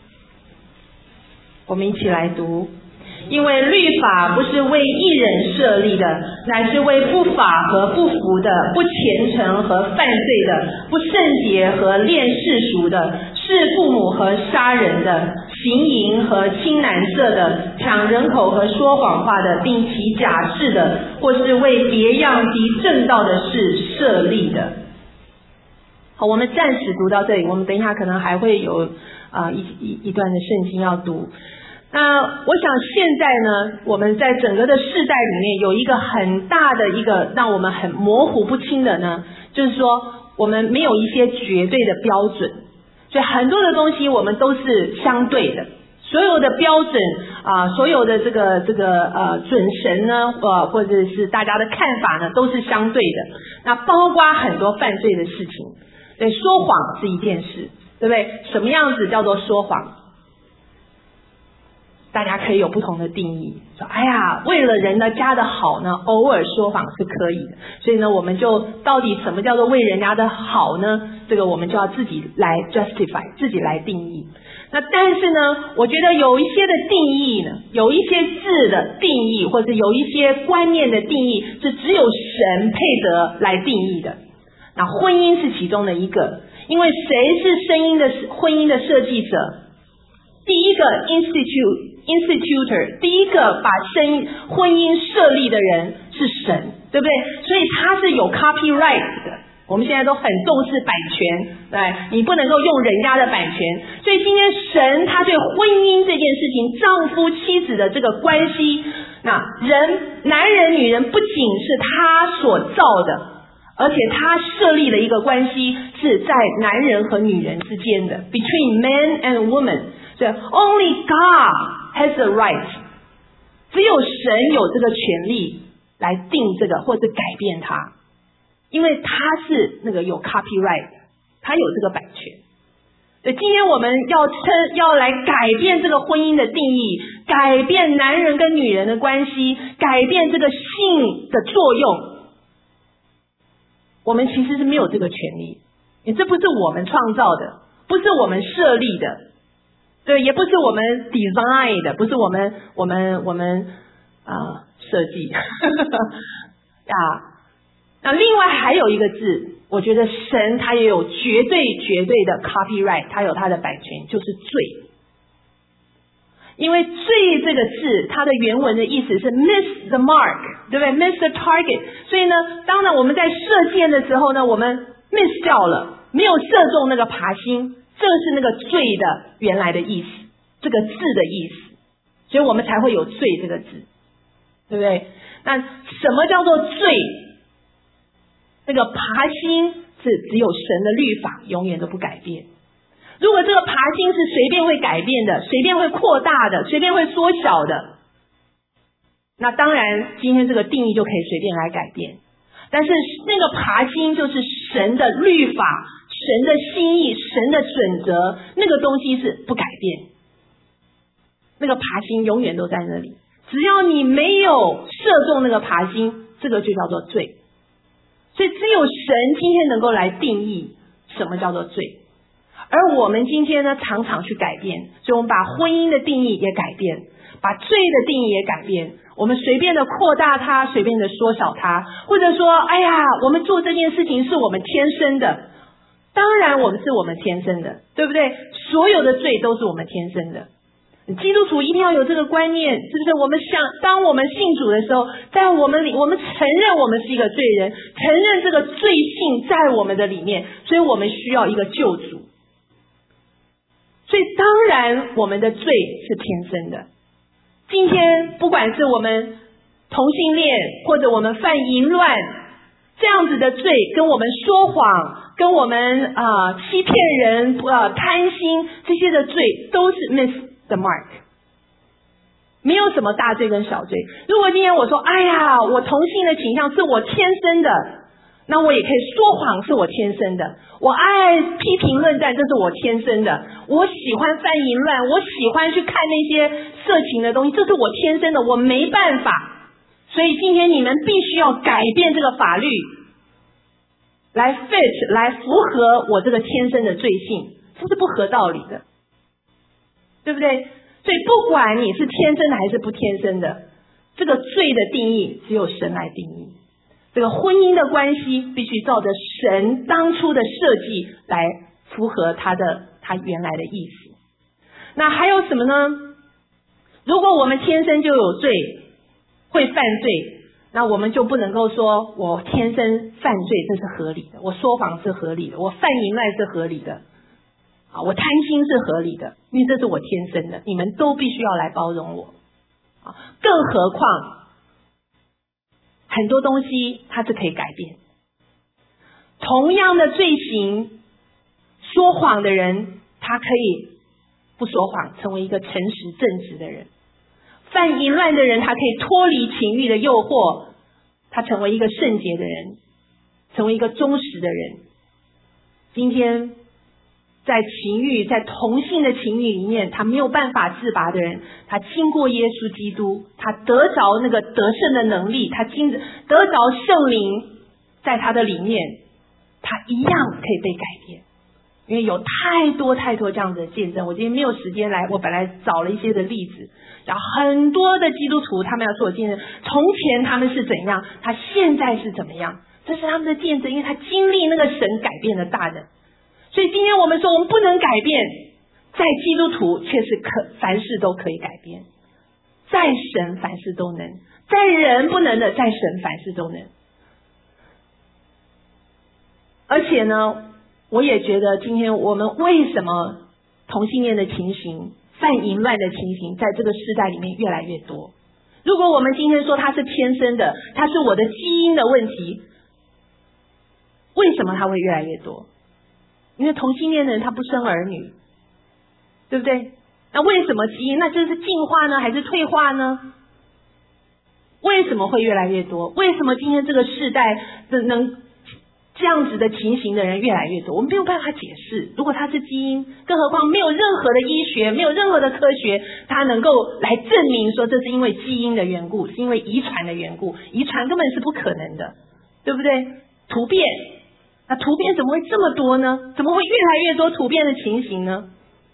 我们一起来读。因为律法不是为义人设立的，乃是为不法和不服的、不虔诚和犯罪的、不圣洁和恋世俗的、弑父母和杀人的、 行淫和青蓝色的、抢人口和说谎话的，并起假誓的，或是为别样及正道的事设立的。好，我们暂时读到这里，我们等一下可能还会有一段的圣经要读。那我想现在呢，我们在整个的世代里面有一个很大的一个让我们很模糊不清的呢，就是说我们没有一些绝对的标准，所以很多的东西我们都是相对的，所有的标准所有的这个准绳呢或者是大家的看法呢都是相对的。那包括很多犯罪的事情，对，说谎是一件事，对不对？什么样子叫做说谎？大家可以有不同的定义，说哎呀，为了人家的好呢，偶尔说谎是可以的。所以呢，我们就到底什么叫做为人家的好呢？这个我们就要自己来 justify， 自己来定义。那但是呢，我觉得有一些的定义呢，有一些字的定义，或者有一些观念的定义，是只有神配得来定义的。那婚姻是其中的一个，因为谁是婚姻的设计者？第一个 institutor， 第一个把婚姻设立的人是神，对不对？所以他是有 copyright 的。我们现在都很重视版权，对，你不能够用人家的版权。所以今天神他对婚姻这件事情，丈夫妻子的这个关系，那男人女人不仅是他所造的，而且他设立了一个关系是在男人和女人之间的 between man and woman。所以 only God has the right， 只有神有这个权利来定这个或者改变它，因为他是那个有 copyright， 他有这个版权。对，今天我们要来改变这个婚姻的定义，改变男人跟女人的关系，改变这个性的作用，我们其实是没有这个权利，这不是我们创造的，不是我们设立的，对，也不是我们 design 的，不是我们设计那另外还有一个字，我觉得神他也有绝对的 copyright， 他有他的版权，就是罪。因为罪这个字它的原文的意思是 miss the mark， 对不对？ miss the target。 所以呢，当然我们在射箭的时候呢，我们 miss 掉了，没有射中那个靶心，这是那个罪的原来的意思，这个字的意思，所以我们才会有罪这个字，对不对？那什么叫做罪？那个靶心是只有神的律法永远都不改变。如果这个靶心是随便会改变的，随便会扩大的，随便会缩小的，那当然今天这个定义就可以随便来改变。但是那个靶心就是神的律法，神的心意，神的准则，那个东西是不改变，那个靶心永远都在那里。只要你没有射中那个靶心，这个就叫做罪。所以只有神今天能够来定义什么叫做罪，而我们今天呢常常去改变，所以我们把婚姻的定义也改变，把罪的定义也改变，我们随便的扩大它，随便的缩小它，或者说哎呀，我们做这件事情是我们天生的。当然我们是我们天生的，对不对？所有的罪都是我们天生的。基督徒一定要有这个观念，是不是？我们当我们信主的时候，在我们承认我们是一个罪人，承认这个罪性在我们的里面，所以我们需要一个救主。所以当然我们的罪是天生的。今天不管是我们同性恋，或者我们犯淫乱这样子的罪，跟我们说谎，跟我们欺骗人，贪心，这些的罪都是 miss the mark， 没有什么大罪跟小罪。如果今天我说哎呀，我同性的倾向是我天生的，那我也可以说谎是我天生的，我爱批评论战，这是我天生的，我喜欢犯淫乱，我喜欢去看那些色情的东西，这是我天生的，我没办法。所以今天你们必须要改变这个法律来 fit 来符合我这个天生的罪性，这是不合道理的，对不对？所以不管你是天生的还是不天生的，这个罪的定义只有神来定义。这个婚姻的关系必须照着神当初的设计来符合他原来的意思。 那还有什么呢？如果我们天生就有罪，会犯罪，那我们就不能够说我天生犯罪这是合理的，我说谎是合理的，我犯淫乱是合理的，我贪心是合理的，因为这是我天生的，你们都必须要来包容我。更何况很多东西它是可以改变。同样的罪行，说谎的人他可以不说谎，成为一个诚实正直的人；犯淫乱的人他可以脱离情欲的诱惑，他成为一个圣洁的人，成为一个忠实的人。今天在情欲，在同性的情欲里面，他没有办法自拔的人，他经过耶稣基督，他得着那个得胜的能力，他得着圣灵在他的里面，他一样可以被改变。因为有太多这样的见证，我今天没有时间来，我本来找了一些的例子，然后很多的基督徒他们要做见证，从前他们是怎样，他现在是怎么样，这是他们的见证，因为他经历那个神改变的大能。所以今天我们说我们不能改变，在基督徒却是凡事都可以改变，在神凡事都能，在人不能的，在神凡事都能。而且呢，我也觉得今天我们为什么同性恋的情形、犯淫乱的情形在这个时代里面越来越多。如果我们今天说它是天生的，它是我的基因的问题，为什么它会越来越多？因为同性恋的人他不生儿女，对不对？那为什么基因？那这是进化呢还是退化呢？为什么会越来越多？为什么今天这个世代能这样子的情形的人越来越多？我们没有办法解释。如果它是基因，更何况没有任何的医学，没有任何的科学，它能够来证明说这是因为基因的缘故，是因为遗传的缘故，遗传根本是不可能的，对不对？突变，那突变怎么会这么多呢？怎么会越来越多突变的情形呢？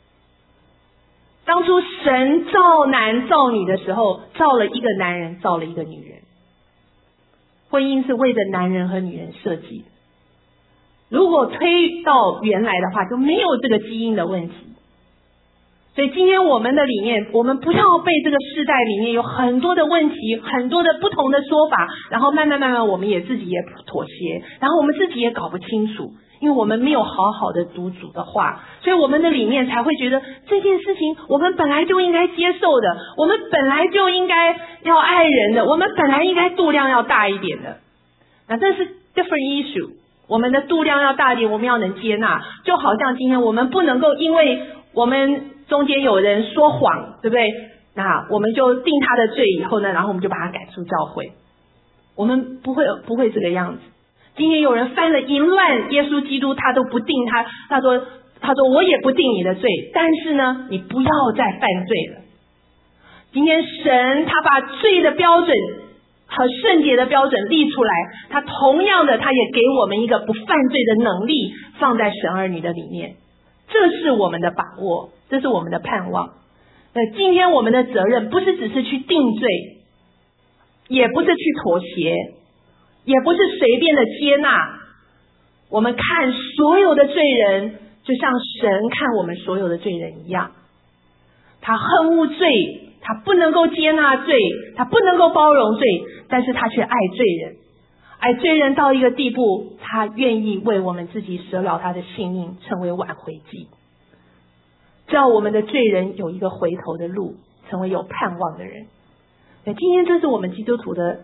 当初神造男造女的时候，造了一个男人，造了一个女人。婚姻是为着男人和女人设计的。如果推到原来的话，就没有这个基因的问题。所以今天我们的理念，我们不要被这个世代里面有很多的问题，很多的不同的说法，然后慢慢我们也自己也妥协，然后我们自己也搞不清楚，因为我们没有好好的读主的话，所以我们的理念才会觉得这件事情我们本来就应该接受的，我们本来就应该要爱人的，我们本来应该度量要大一点的。那这是 different issue， 我们的度量要大一点，我们要能接纳。就好像今天我们不能够因为我们中间有人说谎，对不对？那我们就定他的罪以后呢，然后我们就把他赶出教会。我们不会这个样子。今天有人犯了淫乱，耶稣基督他都不定他，他说我也不定你的罪，但是呢，你不要再犯罪了。今天神他把罪的标准和圣洁的标准立出来，他同样的他也给我们一个不犯罪的能力放在神儿女的里面，这是我们的把握，这是我们的盼望。今天我们的责任不是只是去定罪，也不是去妥协，也不是随便的接纳。我们看所有的罪人，就像神看我们所有的罪人一样，他恨恶罪，他不能够接纳罪，他不能够包容罪，但是他却爱罪人，爱罪人到一个地步，他愿意为我们自己舍了他的性命，成为挽回祭，叫我们的罪人有一个回头的路，成为有盼望的人。今天这是我们基督徒的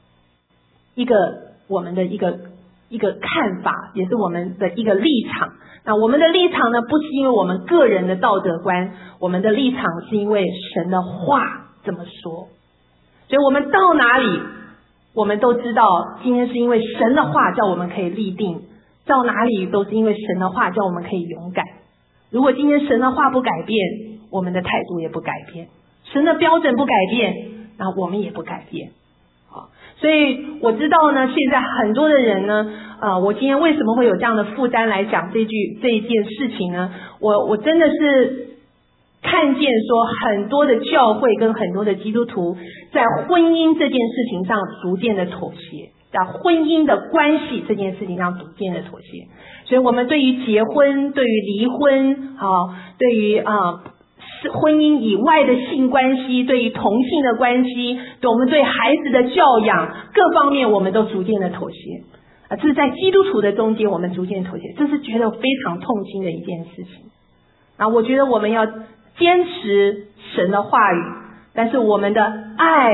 我们的一个看法，也是我们的一个立场。那我们的立场呢，不是因为我们个人的道德观，我们的立场是因为神的话这么说。所以我们到哪里，我们都知道今天是因为神的话叫我们可以立定，到哪里都是因为神的话叫我们可以勇敢。如果今天神的话不改变，我们的态度也不改变，神的标准不改变，那我们也不改变。所以我知道呢，现在很多的人呢，我今天为什么会有这样的负担来讲这一件事情呢？我真的是看见说很多的教会跟很多的基督徒在婚姻这件事情上逐渐的妥协，在婚姻的关系这件事情上逐渐的妥协。所以我们对于结婚，对于离婚，对于婚姻以外的性关系，对于同性的关系，我们对孩子的教养各方面，我们都逐渐的妥协这是在基督徒的中间我们逐渐妥协，这是觉得非常痛心的一件事情我觉得我们要坚持神的话语，但是我们的爱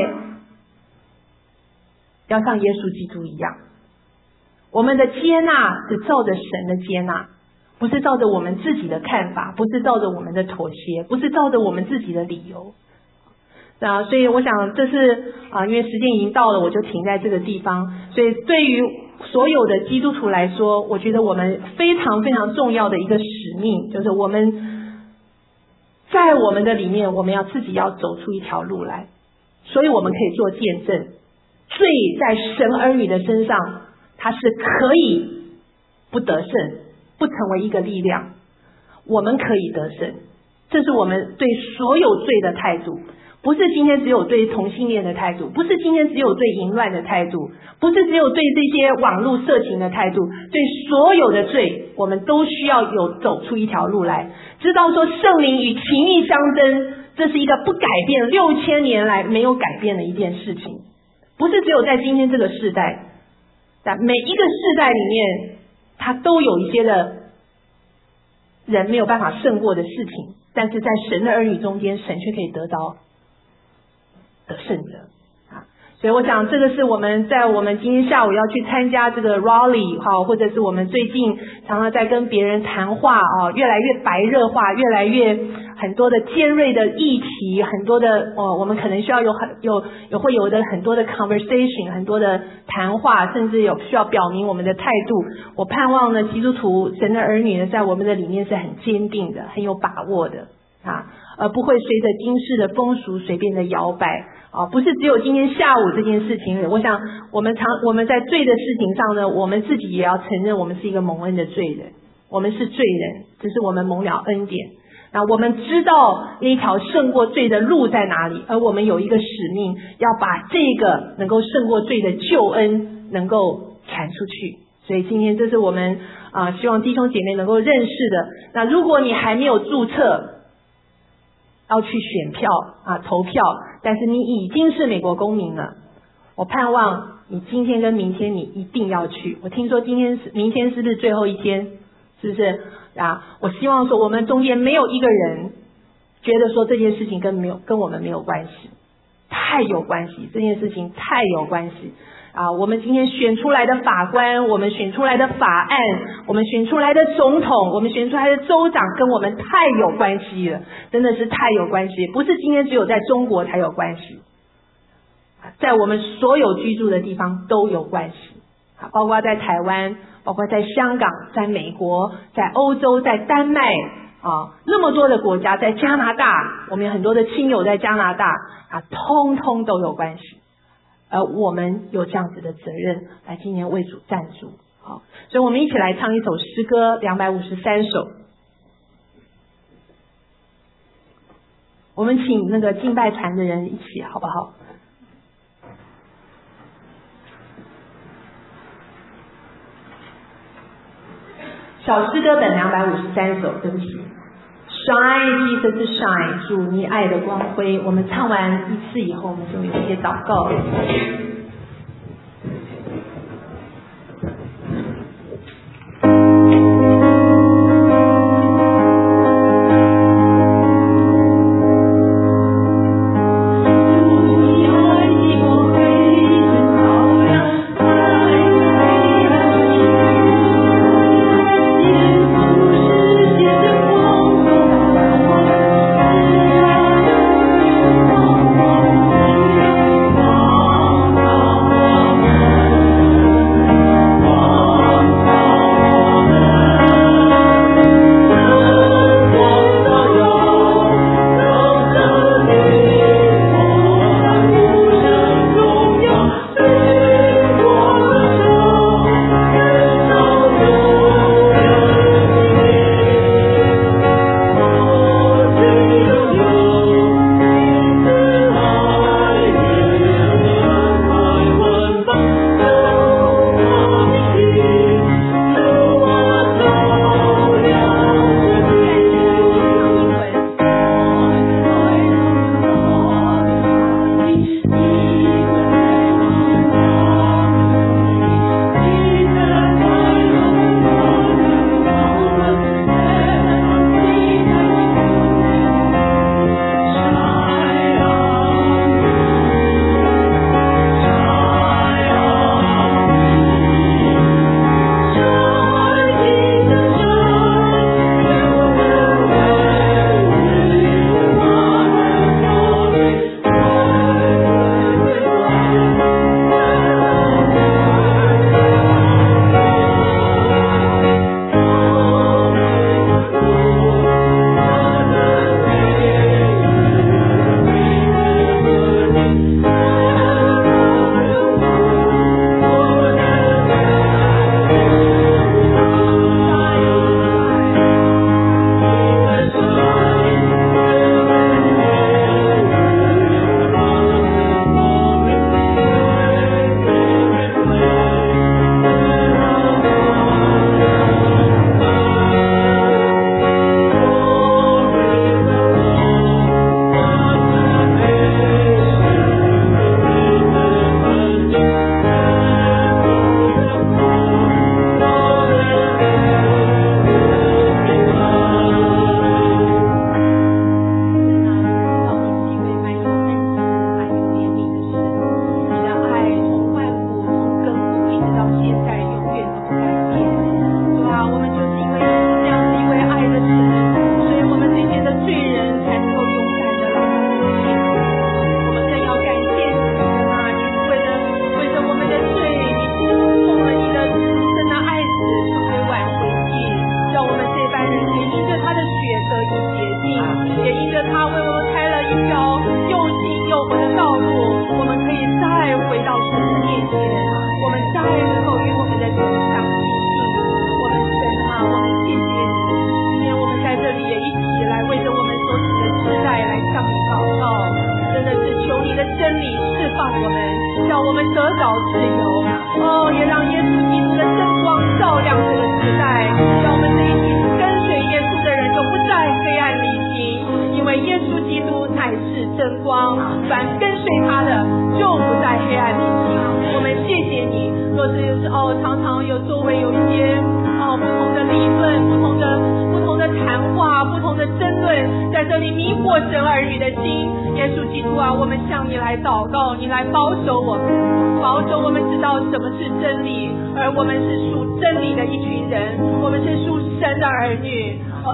要像耶稣基督一样，我们的接纳是照着神的接纳，不是照着我们自己的看法，不是照着我们的妥协，不是照着我们自己的理由所以我想这是因为时间已经到了，我就停在这个地方。所以对于所有的基督徒来说，我觉得我们非常非常重要的一个使命，就是我们在我们的里面，我们要自己要走出一条路来，所以我们可以做见证。罪在神儿女的身上，它是可以不得胜，不成为一个力量，我们可以得胜，这是我们对所有罪的态度。不是今天只有对同性恋的态度，不是今天只有对淫乱的态度，不是只有对这些网络色情的态度，对所有的罪我们都需要走出一条路来，知道说圣灵与情欲相争，这是一个不改变6000年来没有改变的一件事情，不是只有在今天这个世代，在每一个世代里面它都有一些的人没有办法胜过的事情，但是在神的儿女中间，神却可以得着得胜者所以我想这个是我们在我们今天下午要去参加这个 Rally 或者是我们最近常常在跟别人谈话越来越白热化，越来越很多的尖锐的议题，很多的我们可能需要会有的很多的 conversation， 很多的谈话，甚至需要表明我们的态度。我盼望呢，基督徒神的儿女呢，在我们的里面是很坚定的，很有把握的而不会随着今世的风俗随便的摇摆不是只有今天下午这件事情。我想我们在罪的事情上呢，我们自己也要承认我们是一个蒙恩的罪人，我们是罪人，只是我们蒙了恩典。我们知道那一条胜过罪的路在哪里，而我们有一个使命，要把这个能够胜过罪的救恩能够传出去。所以今天这是我们希望弟兄姐妹能够认识的。那如果你还没有注册要去选票投票，但是你已经是美国公民了，我盼望你今天跟明天你一定要去。我听说明天是不是最后一天，是不是我希望说我们中间没有一个人觉得说这件事情跟我们没有关系，太有关系，这件事情太有关系我们今天选出来的法官，我们选出来的法案，我们选出来的总统，我们选出来的州长，跟我们太有关系了，真的是太有关系，不是今天只有在中国才有关系，在我们所有居住的地方都有关系包括在台湾，包括在香港，在美国，在欧洲，在丹麦那么多的国家，在加拿大，我们有很多的亲友在加拿大通通都有关系。我们有这样子的责任来今年为主站住所以我们一起来唱一首诗歌253首。我们请那个敬拜团的人一起好不好？小诗歌本253首，对不起。Shine Jesus shine， 主你爱的光辉。我们唱完一次以后，我们就有一些祷告。 光凡跟随他的就不在黑暗里行。我们谢谢你，若是常常有周围有一些不同的理论、不同的谈话、不同的争论，在这里迷惑神儿女的心。耶稣基督啊，我们向你来祷告，你来保守我们，保守我们知道什么是真理，而我们是属真理的一群人，我们是属神的儿女。我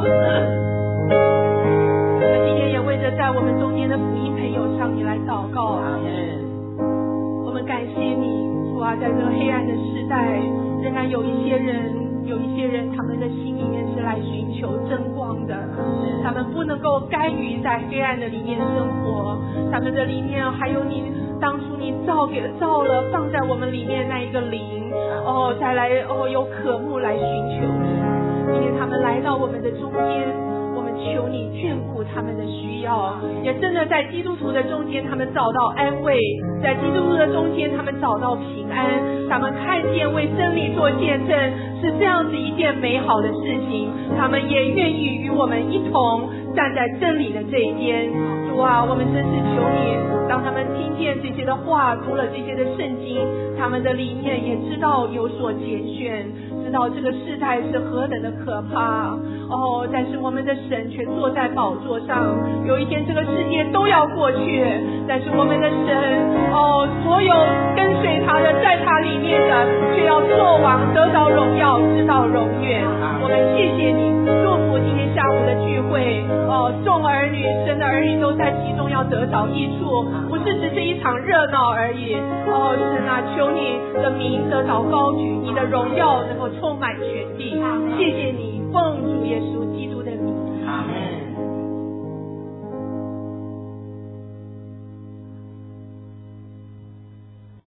们今天也为着在我们中间的福音朋友向你来祷告。我们感谢你，主啊，在这个黑暗的时代，仍然有一些人他们的心里面是来寻求真光的，他们不能够甘于在黑暗的里面生活，他们的里面还有你当初你造了放在我们里面那一个灵，再来有渴慕来寻求你。今天他们来到我们的中间，我们求你眷顾他们的需要，也真的在基督徒的中间他们找到安慰，在基督徒的中间他们找到平安，他们看见为真理做见证是这样子一件美好的事情，他们也愿意与我们一同站在真理的这一边。主啊，我们真是求你，当他们听见这些的话，读了这些的圣经，他们的里面也知道有所拣选，知道这个世代是何等的可怕。但是我们的神却坐在宝座上，有一天这个世界都要过去，但是我们的神所有跟随他的，在他里面的，却要做王，得到荣耀，直到永远。我们谢谢你，祝福今天下午的聚会，众儿女、神的儿女都在其中要得着益处，不是只是一场热闹而已。神啊，求你的名得到高举，你的荣耀能够充满全地。谢谢你，奉主耶稣基督的名，阿们。